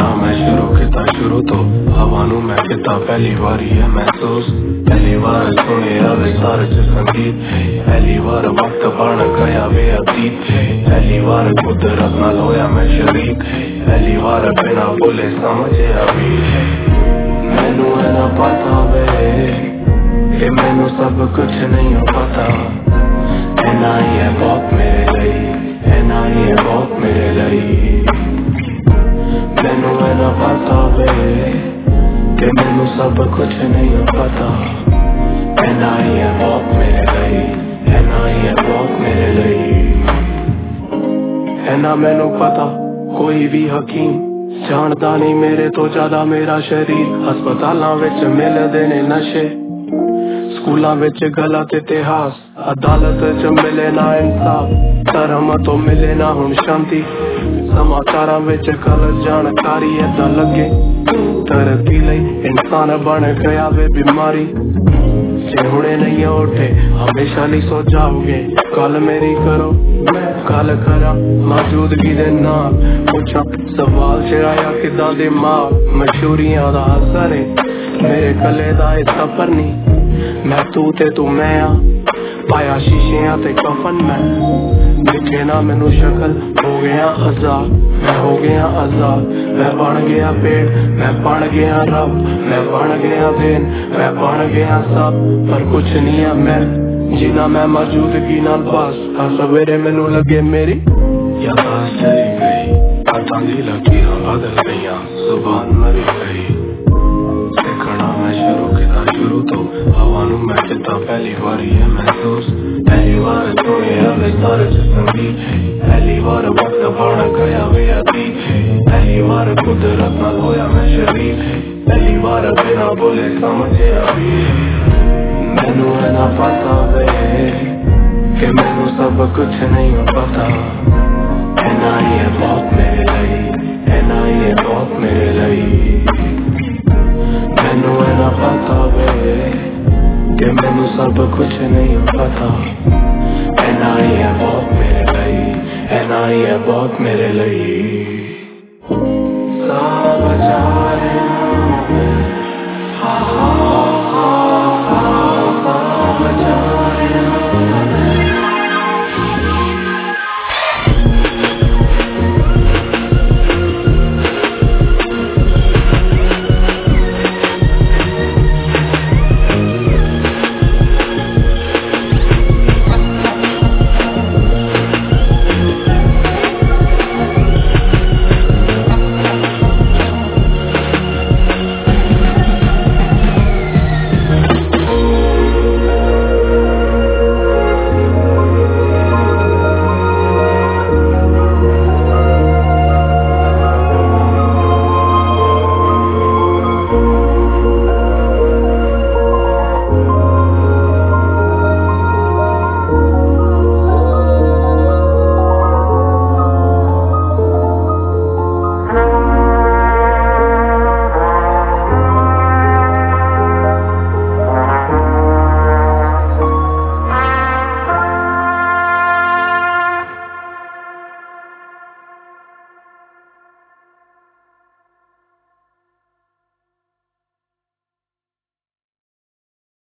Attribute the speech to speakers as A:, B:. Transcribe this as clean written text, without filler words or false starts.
A: देखना मैं शुरू किता शुरू तो हवा नू मैं किता पहली बारी है महसूस। पहली बार सुनिया विस्तार च संगीत, पहली बार वक्त बन गया वे अतीत, पहली बार कुदरत नाल होया मैं शरीक, पहली बार बिना बोले समझे अभी। मैनू है ना पता वे कि मैनू सब कुछ नहीं पता, ऐना ही है बहुत मेरे लिए, ऐना ही है बहुत मेरे लिए। मैनू है ना पता वे कि मैनू सब कुछ नहीं पता, ऐना ही है बहुत मेरे लिए, ऐना ही है बहुत मेरे लिए। ऐना मैनू पता कोई भी हकीम जानदा नहीं मेरे तो ज्यादा मेरा शरीर। अस्पतालां विच मिलदे ने नशे, स्कूलां विच गलत इतिहास, अदालत च मिले ना इंसाफ, धर्म तो मिले ना हुण शांति। समाचारां विच कल जानकारी ऐसा लगे तरक्की लई इंसान बन गया वे बीमारी। जे हुणे नहीं उठे हमेशा नहीं सो जाओगे, कल मेरी करो कल करा मौजूदगी दे नाल पूछा सवाल च आया किदां दिमाग। मशहूरियां दा असर मेरे कले दा सफर नहीं, मैं तू ते तू मैं आ पाया शीशियां ते कफन मैं। दिखे ना मैनू शक्ल हो गया आजाद, मैं हो गया आजाद, मैं बन गया पेड़, मैं बन गया रब, मैं बन गया दिन, मैं बन गया सब। पर कुछ नहीं है मैं जीना मैं मौजूदगी नाल बस। हर सवेरे मैनू लगे मेरी यादाश्त चली गई, हाथां दी लकीरां बदल गईयां, जुबान मरी गई। देखना मैं शुरू किता शुरू तो हवा नू मैं किता पहली बारी है महसूस। पहली बार सुनिया विस्तार च संगीत, पहली बार वक्त बन गया वे अतीत, पहली बार कुदरत नाल होया मैं शरीक, पहली बार बिना बोले समझे अभी। मैनू है ना पता वे कि मैनू सब कुछ नहीं पता, ऐना ही है बहुत मेरे लिए, ऐना ही है बहुत मेरे लिए। मैनू है ना पता वे कि मैनू सब कुछ नहीं पता, ऐना ही है बहुत मेरे लिए, ऐना ही है बहुत मेरे लिए।